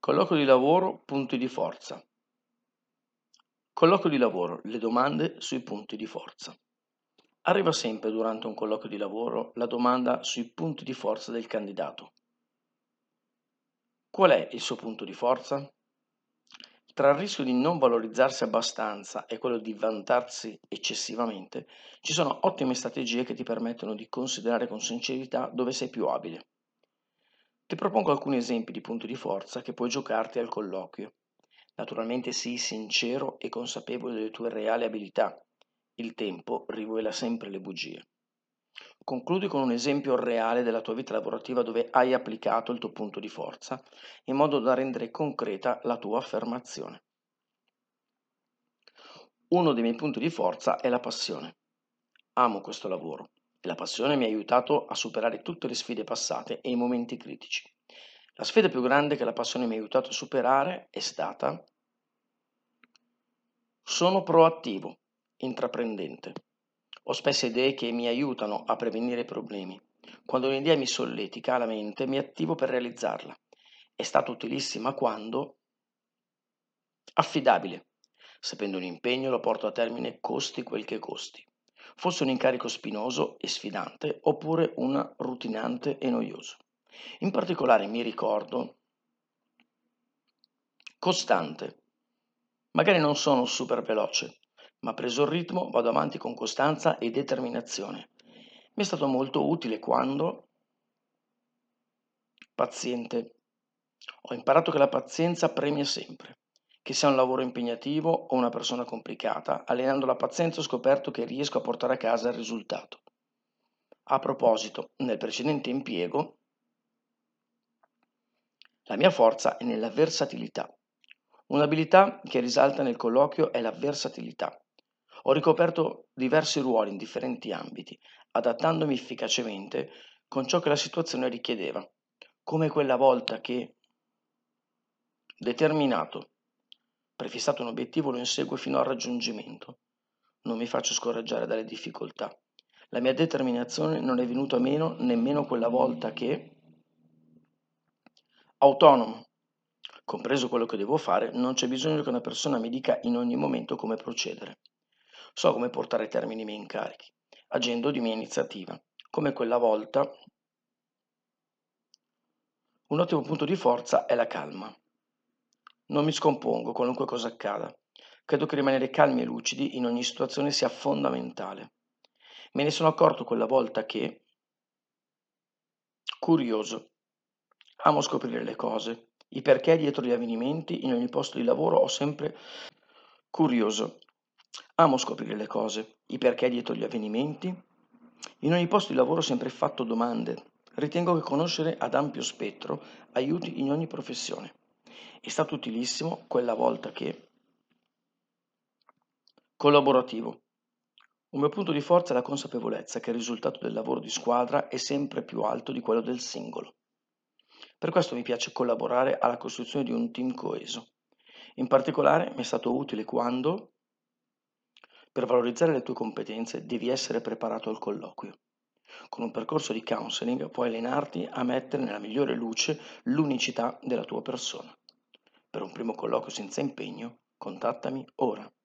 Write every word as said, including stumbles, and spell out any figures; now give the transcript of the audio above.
Colloquio di lavoro, punti di forza. Colloquio di lavoro, le domande sui punti di forza. Arriva sempre durante un colloquio di lavoro la domanda sui punti di forza del candidato. Qual è il suo punto di forza? Tra il rischio di non valorizzarsi abbastanza e quello di vantarsi eccessivamente, ci sono ottime strategie che ti permettono di considerare con sincerità dove sei più abile. Ti propongo alcuni esempi di punti di forza che puoi giocarti al colloquio. Naturalmente sii sincero e consapevole delle tue reali abilità. Il tempo rivela sempre le bugie. Concludi con un esempio reale della tua vita lavorativa dove hai applicato il tuo punto di forza, in modo da rendere concreta la tua affermazione. Uno dei miei punti di forza è la passione. Amo questo lavoro e la passione mi ha aiutato a superare tutte le sfide passate e i momenti critici. La sfida più grande che la passione mi ha aiutato a superare è stata: sono proattivo, intraprendente. Ho spesse idee che mi aiutano a prevenire problemi. Quando un'idea mi solletica la mente, mi attivo per realizzarla. È stata utilissima quando affidabile. Se prendo un impegno lo porto a termine costi quel che costi. Fosse un incarico spinoso e sfidante oppure un rutinante e noioso. In particolare mi ricordo costante. Magari non sono super veloce, ma preso il ritmo vado avanti con costanza e determinazione. Mi è stato molto utile quando paziente. Ho imparato che la pazienza premia sempre. Che sia un lavoro impegnativo o una persona complicata, allenando la pazienza ho scoperto che riesco a portare a casa il risultato. A proposito, nel precedente impiego, la mia forza è nella versatilità. Un'abilità che risalta nel colloquio è la versatilità. Ho ricoperto diversi ruoli in differenti ambiti, adattandomi efficacemente con ciò che la situazione richiedeva, come quella volta che, determinato, prefissato un obiettivo, lo inseguo fino al raggiungimento. Non mi faccio scoraggiare dalle difficoltà. La mia determinazione non è venuta meno nemmeno quella volta che, autonomo, compreso quello che devo fare, non c'è bisogno che una persona mi dica in ogni momento come procedere. So come portare a termine i miei incarichi, agendo di mia iniziativa, come quella volta. Un ottimo punto di forza è la calma. Non mi scompongo qualunque cosa accada. Credo che rimanere calmi e lucidi in ogni situazione sia fondamentale. Me ne sono accorto quella volta che, curioso, amo scoprire le cose, i perché dietro gli avvenimenti, in ogni posto di lavoro ho sempre curioso. Amo scoprire le cose, i perché dietro gli avvenimenti. In ogni posto di lavoro ho sempre fatto domande. Ritengo che conoscere ad ampio spettro aiuti in ogni professione. È stato utilissimo quella volta che, collaborativo. Un mio punto di forza è la consapevolezza che il risultato del lavoro di squadra è sempre più alto di quello del singolo. Per questo mi piace collaborare alla costruzione di un team coeso. In particolare mi è stato utile quando, per valorizzare le tue competenze, devi essere preparato al colloquio. Con un percorso di counseling puoi allenarti a mettere nella migliore luce l'unicità della tua persona. Per un primo colloquio senza impegno, contattami ora.